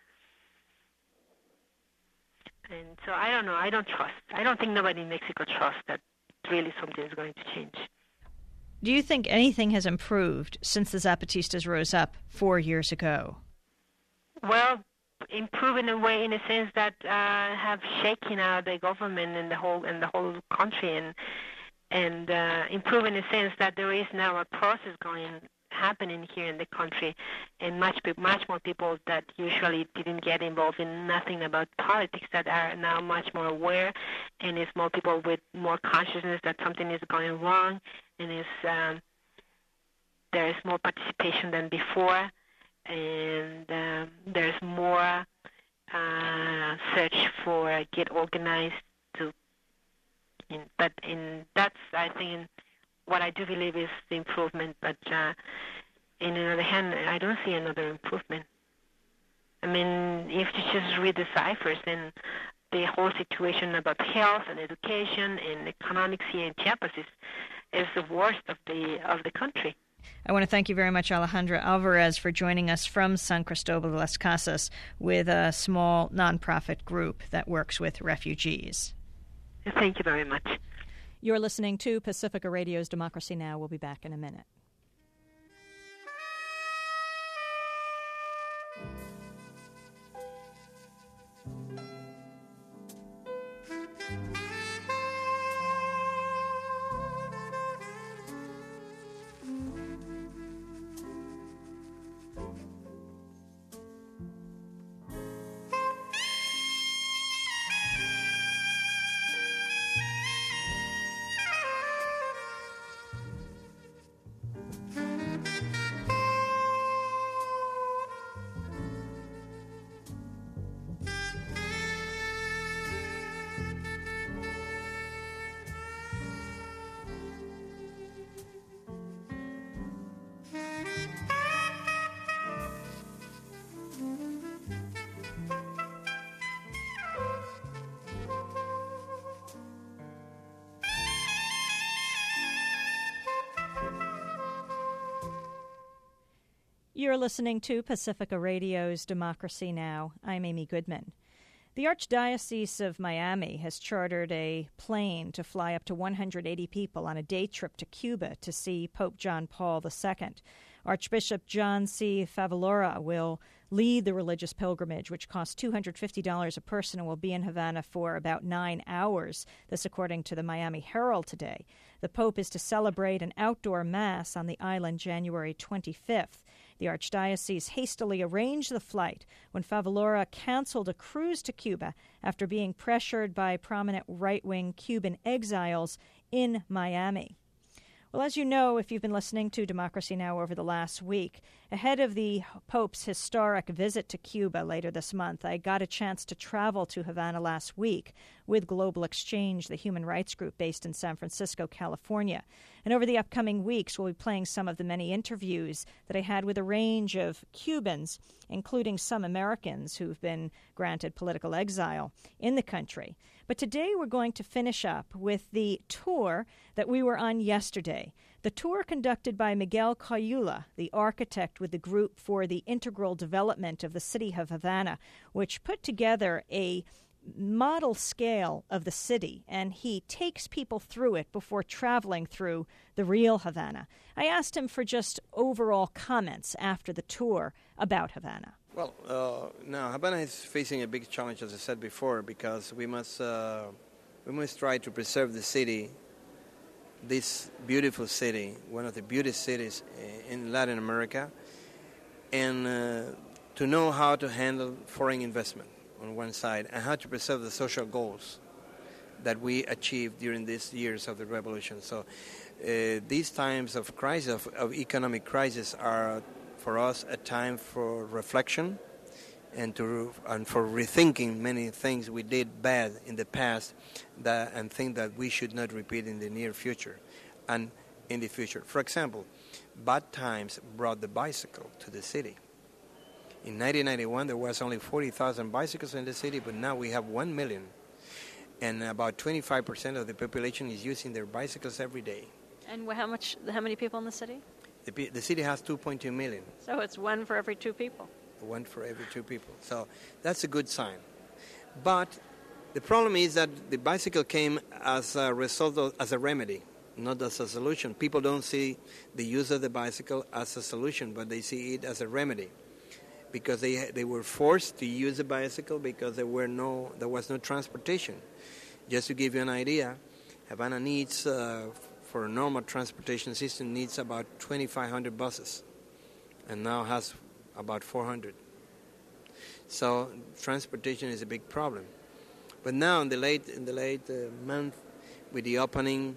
And so I don't know. I don't trust. I don't think nobody in Mexico trusts that really something is going to change. Do you think anything has improved since the Zapatistas rose up four years ago? Well, improve in a way, in a sense that uh, have shaken out the government and the whole and the whole country, and and uh, improve in a sense that there is now a process going happening here in the country, and much much more people that usually didn't get involved in nothing about politics that are now much more aware, and it's more people with more consciousness that something is going wrong, and is um, there is more participation than before. And um, there's more uh, search for get organized to. In, but in that's I think what I do believe is the improvement. But uh, in the other hand, I don't see another improvement. I mean, if you just read the ciphers and the whole situation about health and education and economics here in Chiapas is is the worst of the of the country. I want to thank you very much, Alejandra Alvarez, for joining us from San Cristobal de las Casas with a small nonprofit group that works with refugees. Thank you very much. You're listening to Pacifica Radio's Democracy Now! We'll be back in a minute. You're listening to Pacifica Radio's Democracy Now! I'm Amy Goodman. The Archdiocese of Miami has chartered a plane to fly up to one hundred eighty people on a day trip to Cuba to see Pope John Paul the Second. Archbishop John C. Favalora will lead the religious pilgrimage, which costs two hundred fifty dollars a person and will be in Havana for about nine hours. This according to the Miami Herald today. The Pope is to celebrate an outdoor mass on the island January twenty-fifth. The Archdiocese hastily arranged the flight when Favalora canceled a cruise to Cuba after being pressured by prominent right-wing Cuban exiles in Miami. Well, as you know, if you've been listening to Democracy Now! Over the last week, ahead of the Pope's historic visit to Cuba later this month, I got a chance to travel to Havana last week with Global Exchange, the human rights group based in San Francisco, California. And over the upcoming weeks, we'll be playing some of the many interviews that I had with a range of Cubans, including some Americans who've been granted political exile in the country. But today we're going to finish up with the tour that we were on yesterday, The tour, conducted by Miguel Cayula, the architect with the Group for the Integral Development of the City of Havana, which put together a model scale of the city, and he takes people through it before traveling through the real Havana. I asked him for just overall comments after the tour about Havana. Well, uh, now Havana is facing a big challenge, as I said before, because we must uh, we must try to preserve the city, this beautiful city, one of the beautiest cities in Latin America, and uh, to know how to handle foreign investment on one side, and how to preserve the social goals that we achieved during these years of the revolution. So uh, these times of crisis, of, of economic crisis, are for us a time for reflection and to and for rethinking many things we did bad in the past, that, and think that we should not repeat in the near future and in the future. For example, bad times brought the bicycle to the city. In nineteen ninety-one, there was only forty thousand bicycles in the city, but now we have one million. And about twenty-five percent of the population is using their bicycles every day. And how much? How many people in the city? The, the city has two point two million. So it's one for every two people. One for every two people. So that's a good sign. But the problem is that the bicycle came as a result of, as a remedy, not as a solution. People don't see the use of the bicycle as a solution, but they see it as a remedy, because they they were forced to use a bicycle because there were no there was no transportation. Just to give you an idea, Havana needs uh, for a normal transportation system needs about twenty-five hundred buses, and now has about four hundred. So transportation is a big problem. But now in the late in the late uh, month, with the opening,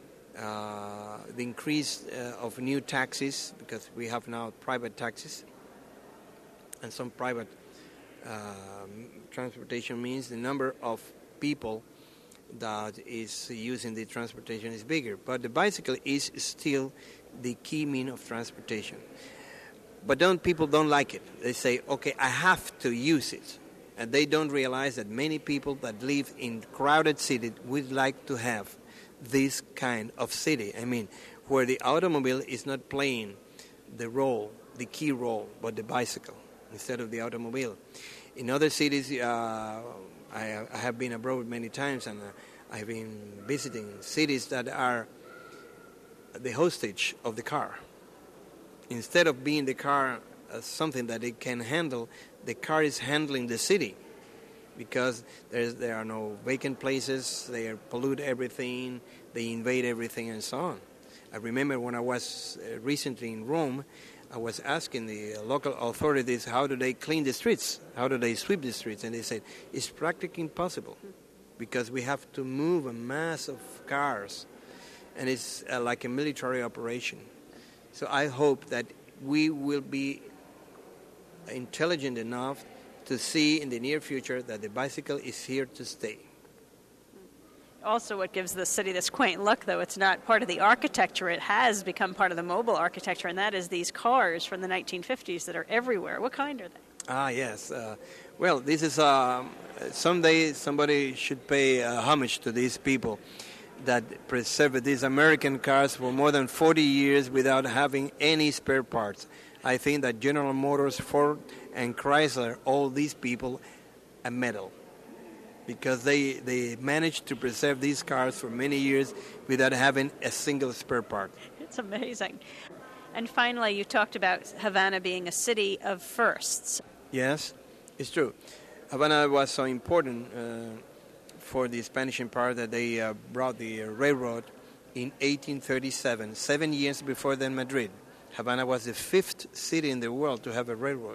uh, the increase uh, of new taxis, because we have now private taxis and some private uh, transportation means, the number of people that is using the transportation is bigger. But the bicycle is still the key mean of transportation. But don't people don't like it. They say, okay, I have to use it. And they don't realize that many people that live in crowded cities would like to have this kind of city. I mean, where the automobile is not playing the role, the key role, but the bicycle instead of the automobile. In other cities, uh, I, I have been abroad many times, and uh, I've been visiting cities that are the hostage of the car. Instead of being the car as something that it can handle, the car is handling the city, because there's, there are no vacant places, they pollute everything, they invade everything, and so on. I remember when I was uh, recently in Rome, I was asking the local authorities, how do they clean the streets? How do they sweep the streets? And they said, it's practically impossible, because we have to move a mass of cars, and it's uh, like a military operation. So I hope that we will be intelligent enough to see in the near future that the bicycle is here to stay. Also, what gives the city this quaint look, though, it's not part of the architecture. It has become part of the mobile architecture, and that is these cars from the nineteen fifties that are everywhere. What kind are they? Ah, yes. Uh, well, this is uh, someday somebody should pay uh, homage to these people that preserved these American cars for more than forty years without having any spare parts. I think that General Motors, Ford, and Chrysler owe these people a medal, because they, they managed to preserve these cars for many years without having a single spare part. It's amazing. And finally, you talked about Havana being a city of firsts. Yes, it's true. Havana was so important uh, for the Spanish Empire that they uh, brought the uh, railroad in eighteen thirty-seven, seven years before than Madrid. Havana was the fifth city in the world to have a railroad.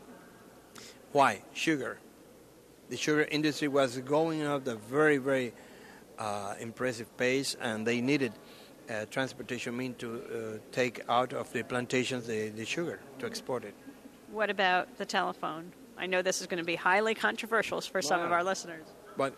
Why? Sugar. The sugar industry was going at a very, very uh, impressive pace, and they needed a transportation mean to uh, take out of the plantations the, the sugar to export it. What about the telephone? I know this is going to be highly controversial for some wow. of our listeners. But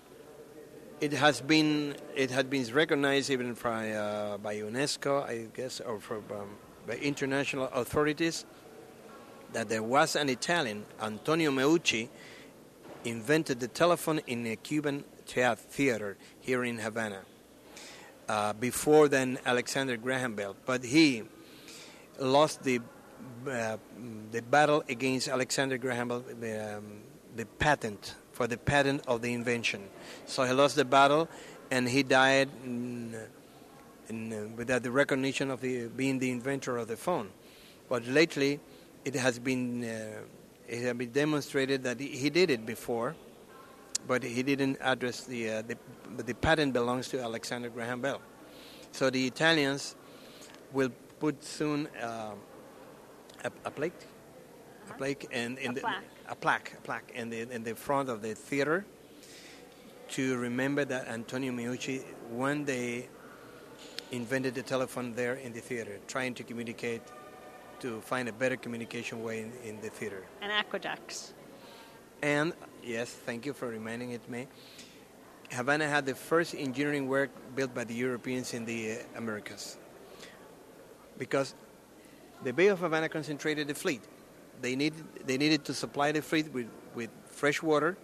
it has been it has been recognized even by uh, by UNESCO, I guess, or from um, by international authorities, that there was an Italian, Antonio Meucci, invented the telephone in a Cuban theater here in Havana. uh, before then Alexander Graham Bell, but he lost the uh, the battle against Alexander Graham Bell, the, um, the patent for the patent of the invention. So he lost the battle, and he died in, in, uh, without the recognition of the, being the inventor of the phone. But lately, it has been uh, it has been demonstrated that he, he did it before, but he didn't address the, uh, the the patent belongs to Alexander Graham Bell. So the Italians will put soon uh, a, a plate, a plaque, and in a the, plaque, a plaque, a plaque in the in the front of the theater to remember that Antonio Meucci one day invented the telephone there in the theater, trying to communicate, to find a better communication way in, in the theater. And aqueducts. And, yes, thank you for reminding it me, Havana had the first engineering work built by the Europeans in the uh, Americas. Because the Bay of Havana concentrated the fleet. They needed, they needed to supply the fleet with, with fresh water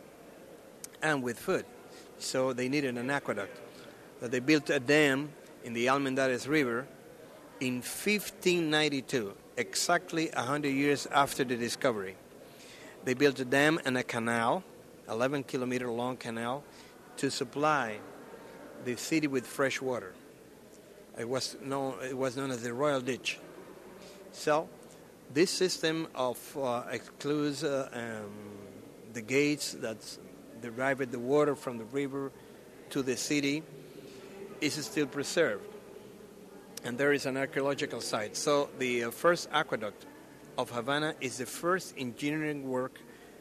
and with food. So they needed an aqueduct. So they built a dam in the Almendares River in fifteen ninety-two, exactly one hundred years after the discovery. They built a dam and a canal, eleven kilometer long canal, to supply the city with fresh water. It was known, it was known as the Royal Ditch. So this system of uh, excludes uh, um, the gates that derive the water from the river to the city is still preserved. And there is an archaeological site. So the uh, first aqueduct of Havana is the first engineering work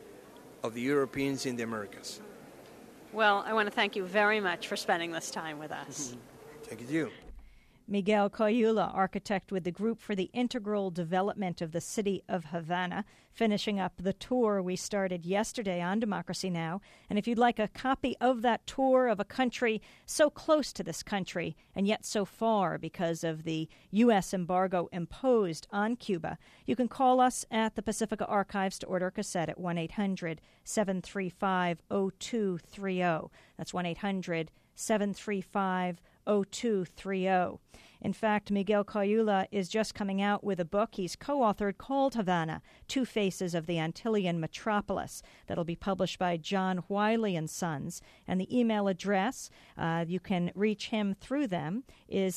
of the Europeans in the Americas. Well, I want to thank you very much for spending this time with us. Thank you. Miguel Coyula, architect with the Group for the Integral Development of the City of Havana, finishing up the tour we started yesterday on Democracy Now! And if you'd like a copy of that tour of a country so close to this country and yet so far because of the U S embargo imposed on Cuba, you can call us at the Pacifica Archives to order a cassette at one eight hundred seven three five oh two three oh. That's one eight hundred seven three five oh two three oh. In fact, Miguel Coyula is just coming out with a book he's co-authored called Havana, Two Faces of the Antillean Metropolis. That'll be published by John Wiley and Sons. And the email address, uh, you can reach him through them, is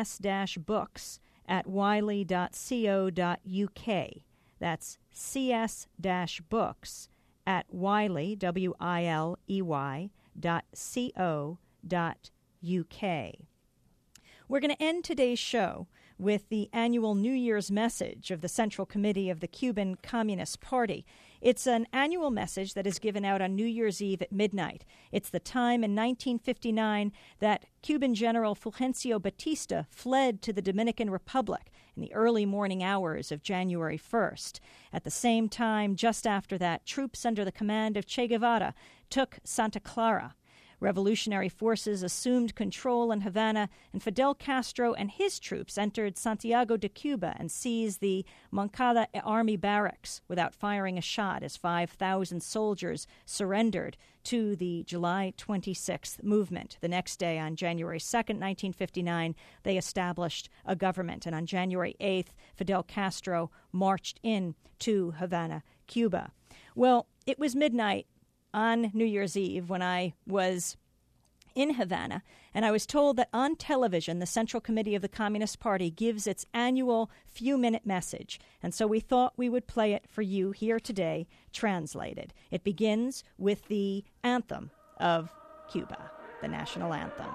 cs-books at wiley dot co dot uk. That's cs-books at wiley, W I L E Y, dot co dot U K. We're going to end today's show with the annual New Year's message of the Central Committee of the Cuban Communist Party. It's an annual message that is given out on New Year's Eve at midnight. It's the time in nineteen fifty-nine that Cuban General Fulgencio Batista fled to the Dominican Republic in the early morning hours of January first. At the same time, just after that, troops under the command of Che Guevara took Santa Clara. Revolutionary forces assumed control in Havana, and Fidel Castro and his troops entered Santiago de Cuba and seized the Moncada Army barracks without firing a shot as five thousand soldiers surrendered to the July twenty-sixth movement. The next day, on January second, nineteen fifty-nine, they established a government, and on January eighth, Fidel Castro marched in to Havana, Cuba. Well, it was midnight on New Year's Eve when I was in Havana, and I was told that on television the Central Committee of the Communist Party gives its annual few-minute message, and so we thought we would play it for you here today, translated. It begins with the anthem of Cuba, the national anthem.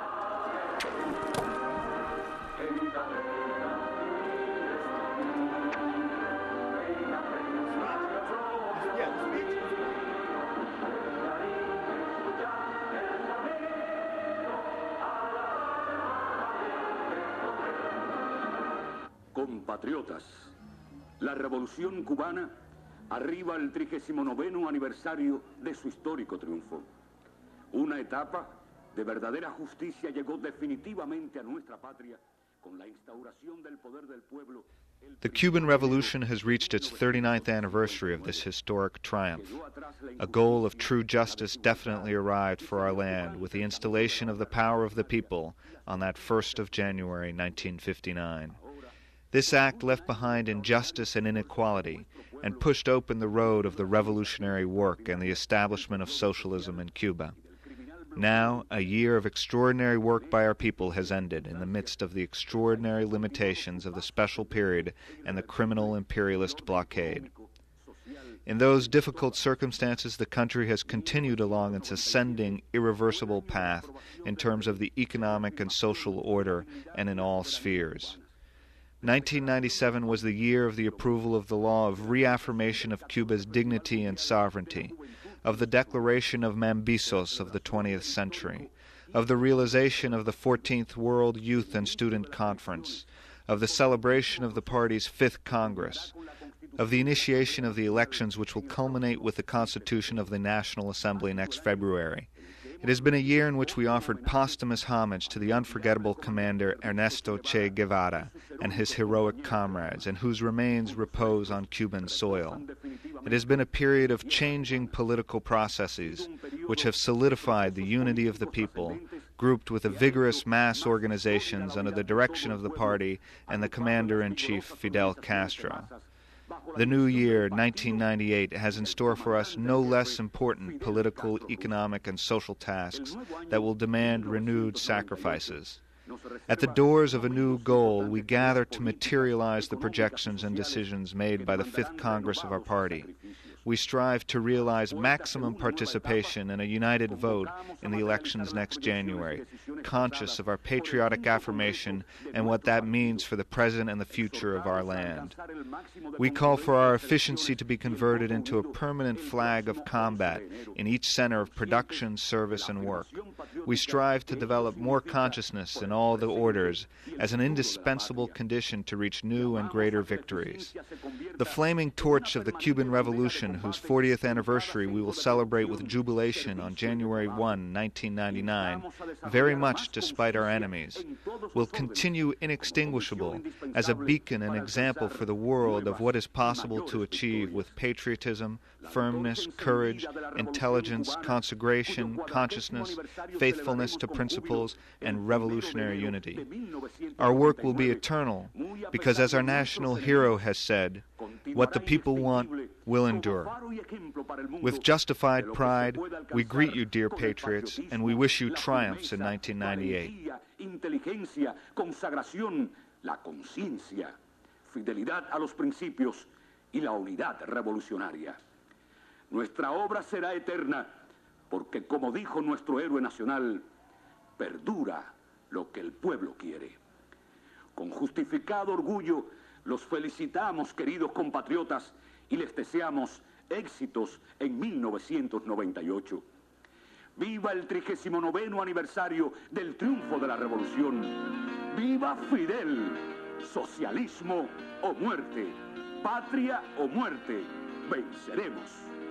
Compatriotas, la Revolución Cubana arriba al trigésimo noveno aniversario de su histórico triunfo. Una etapa de verdadera justicia llegó definitivamente a nuestra patria con la instauración del poder del pueblo The Cuban Revolution has reached its thirty-ninth anniversary of this historic triumph. A goal of true justice definitely arrived for our land with the installation of the power of the people on that first of January nineteen fifty-nine. This act left behind injustice and inequality and pushed open the road of the revolutionary work and the establishment of socialism in Cuba. Now, a year of extraordinary work by our people has ended in the midst of the extraordinary limitations of the special period and the criminal imperialist blockade. In those difficult circumstances, the country has continued along its ascending, irreversible path in terms of the economic and social order and in all spheres. nineteen ninety-seven was the year of the approval of the law of reaffirmation of Cuba's dignity and sovereignty, of the declaration of Mambisos of the twentieth century, of the realization of the fourteenth World Youth and Student Conference, of the celebration of the party's fifth Congress, of the initiation of the elections which will culminate with the constitution of the National Assembly next February. It has been a year in which we offered posthumous homage to the unforgettable commander Ernesto Che Guevara and his heroic comrades, and whose remains repose on Cuban soil. It has been a period of changing political processes which have solidified the unity of the people, grouped with a vigorous mass organizations under the direction of the party and the commander-in-chief Fidel Castro. The new year, nineteen ninety-eight, has in store for us no less important political, economic, and social tasks that will demand renewed sacrifices. At the doors of a new goal, we gather to materialize the projections and decisions made by the fifth Congress of our party. We strive to realize maximum participation and a united vote in the elections next January, conscious of our patriotic affirmation and what that means for the present and the future of our land. We call for our efficiency to be converted into a permanent flag of combat in each center of production, service, and work. We strive to develop more consciousness in all the orders as an indispensable condition to reach new and greater victories. The flaming torch of the Cuban Revolution, whose fortieth anniversary we will celebrate with jubilation on January first, nineteen ninety-nine, very much despite our enemies, will continue inextinguishable as a beacon and example for the world of what is possible to achieve with patriotism, firmness, courage, intelligence, consecration, consciousness, faithfulness to principles, and revolutionary unity. Our work will be eternal because, as our national hero has said, what the people want will endure. With justified pride, we greet you, dear patriots, and we wish you triumphs in nineteen ninety-eight. Inteligencia, consagración, la conciencia, fidelidad a los principios y la unidad revolucionaria. Nuestra obra será eterna porque, como dijo nuestro héroe nacional, perdura lo que el pueblo quiere. Con justificado orgullo los felicitamos, queridos compatriotas, y les deseamos éxitos en mil novecientos noventa y ocho. ¡Viva el trigésimo noveno aniversario del triunfo de la revolución! ¡Viva Fidel! Socialismo o muerte, patria o muerte, venceremos.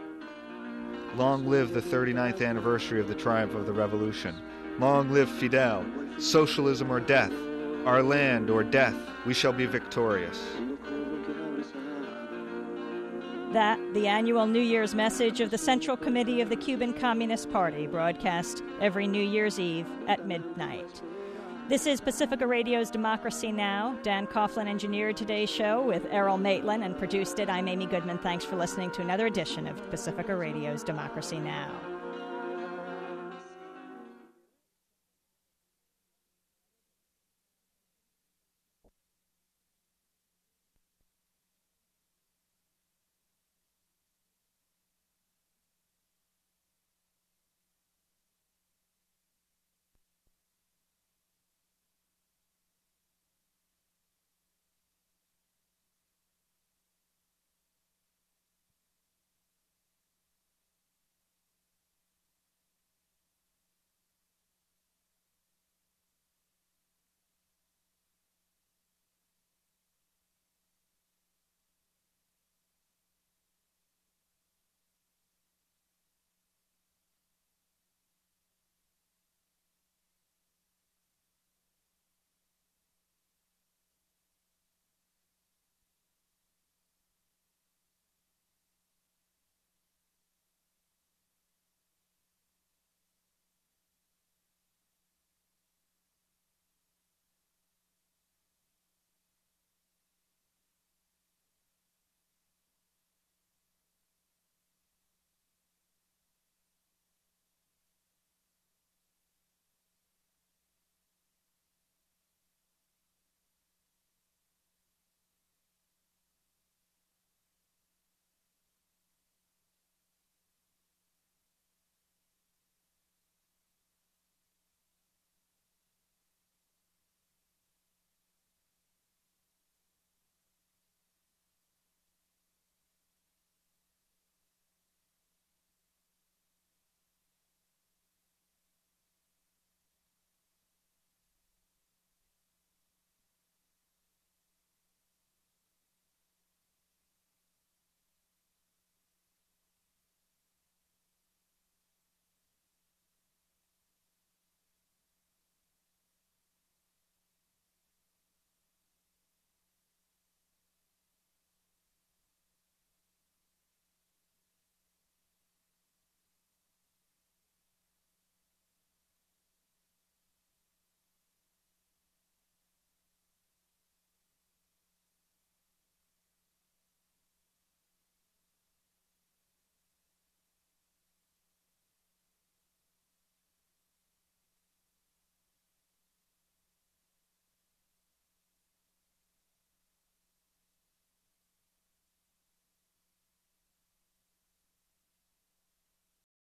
Long live the thirty-ninth anniversary of the triumph of the revolution. Long live Fidel. Socialism or death. Our land or death. We shall be victorious. That, the annual New Year's message of the Central Committee of the Cuban Communist Party, broadcast every New Year's Eve at midnight. This is Pacifica Radio's Democracy Now! Dan Coughlin engineered today's show with Errol Maitland and produced it. I'm Amy Goodman. Thanks for listening to another edition of Pacifica Radio's Democracy Now!